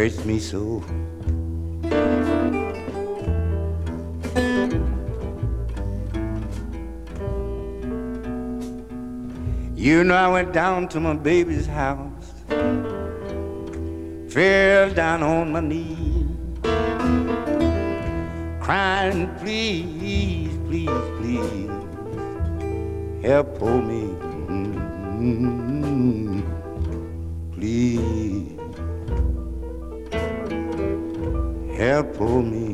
hurts me so. You know I went down to my baby's house, fell down on my knees, crying, please, please, please, help pull me, please, help pull me.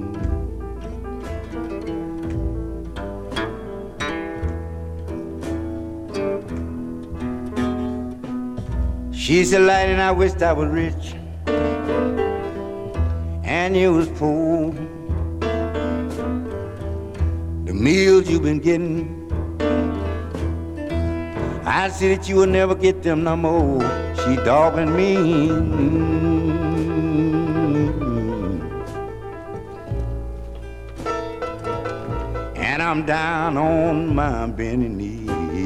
She said, Lighten, I wished I was rich and you was poor. The meals you've been getting, I see that you will never get them no more. She dogging me. And I'm down on my bending knee.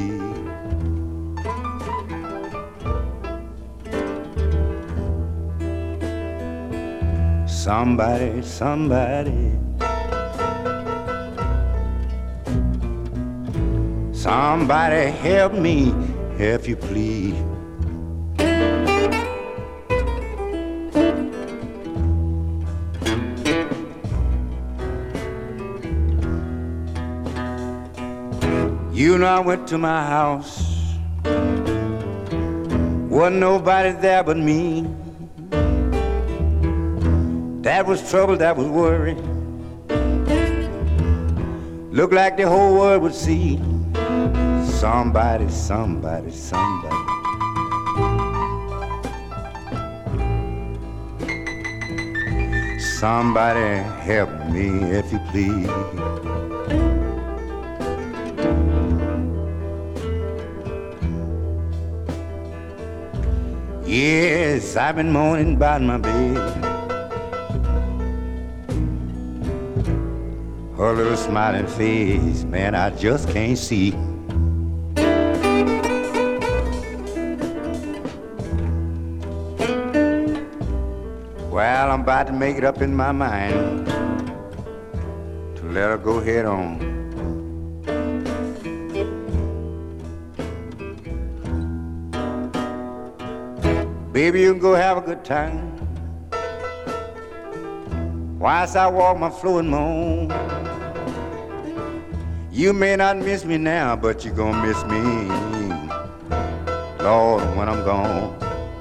Somebody, somebody, somebody help me, if you please. You know I went to my house, wasn't nobody there but me. That was trouble, that was worry. Looked like the whole world would see. Somebody, somebody, somebody, somebody help me, if you please. Yes, I've been moaning about my bed. Her little smiling face, man, I just can't see. Well, I'm about to make it up in my mind to let her go head on. Baby, you can go have a good time whilst I walk my floor and moan. You may not miss me now, but you're gonna miss me, Lord, when I'm gone.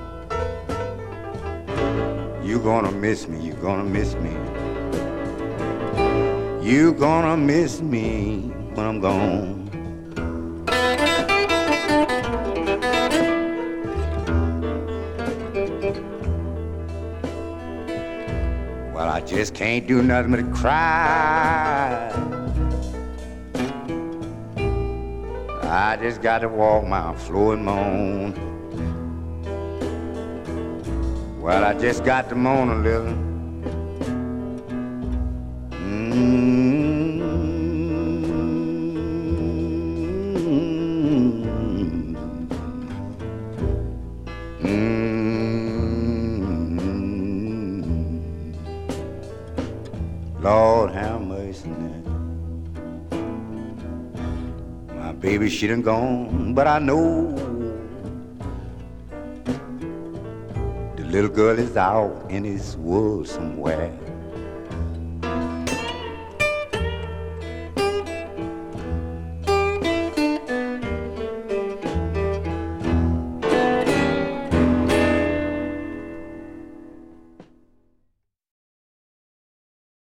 You're gonna miss me, you're gonna miss me. You're gonna miss me when I'm gone. Well, I just can't do nothing but cry. I just got to walk my floor and moan. Well, I just got to moan a little. Lord, have mercy now. Baby, she done gone, but I know the little girl is out in this world somewhere.